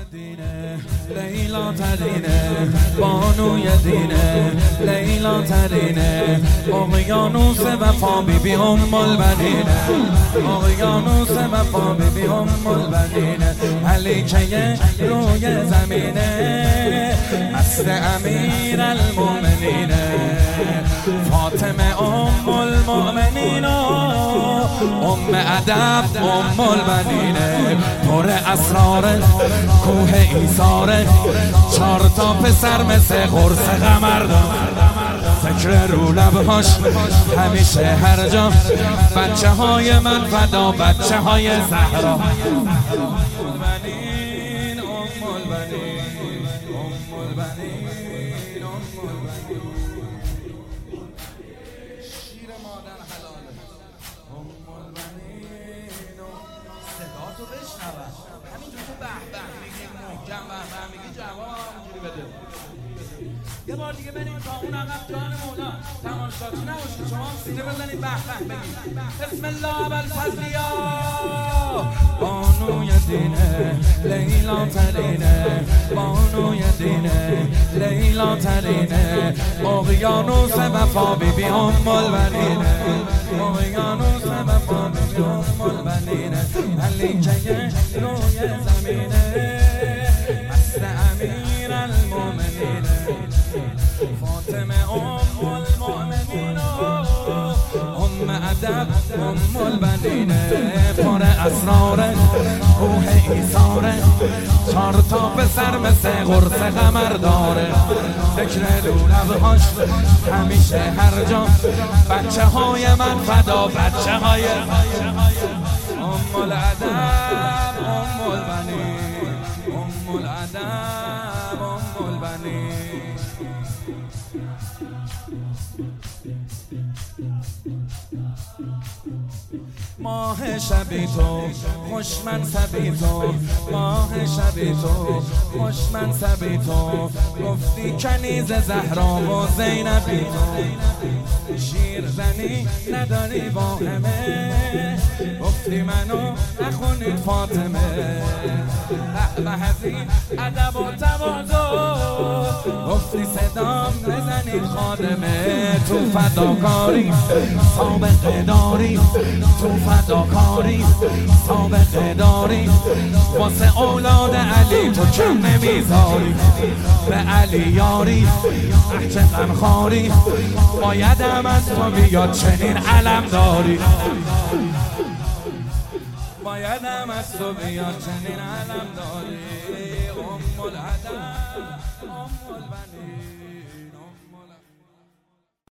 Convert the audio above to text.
دینه لیلا ترینه بانوی دینه لیلا ترینه اقیانوس وفا بیبی البنینه اقیانوس وفا بیبی البنینه علیکه روی زمینه مست امیر المؤمنینه فاطمه المؤمنین ام ادب البنینه پر اسرار کوه ایثاره چار تا پسر مثل قرص قمر ذکر رو لبهاش همیشه هر جا بچه های من فدا بچه های زهرا شیر مادر حلاله صدا تو بشنوه همینجور تو به به میگی محکم به به میگی جواب همونجوری بده یه بار دیگه بریم تا اون عقب جان مولا تماشاچی نباشید شما هم سینه بزنید به به بگید بسم الله بالفضلیا بانوی دینه لیلا ترینه بانوی دینه لیلا ترینه اقیانوس وفا بیبی البنینه اقیانوس وفا بیبی البنینه علیکه روی زمینه مست امیر المؤمنینه فاطمه المؤمنین ام ادب البنینه پر اسرار روح ایثاره چار تا پسر مثل قرص قمر داره ذکر لبهاش همیشه هر جا بچه های من فدا بچه های ام الادب البنین ام الادب البنین ماه شبی تو خوش منصبی تو ماه شبی تو خوش منصبی تو گفتی کنیز زهرا و زینبی تو شیر زنی نداری واهمه گفتی منو نخونید فاطمه به هزین ادب و تواضع گفتی صدام نزنید خادمه تو فداکاری سابقه داری تو فداکاری سابقه داری واسه اولاد علی تو کم نمیذاری به علی یاری احچه غمخواری بایدم از تو بیاد چنین علم داری بایدم از تو بیاد چنین علم داری ام الادب البنین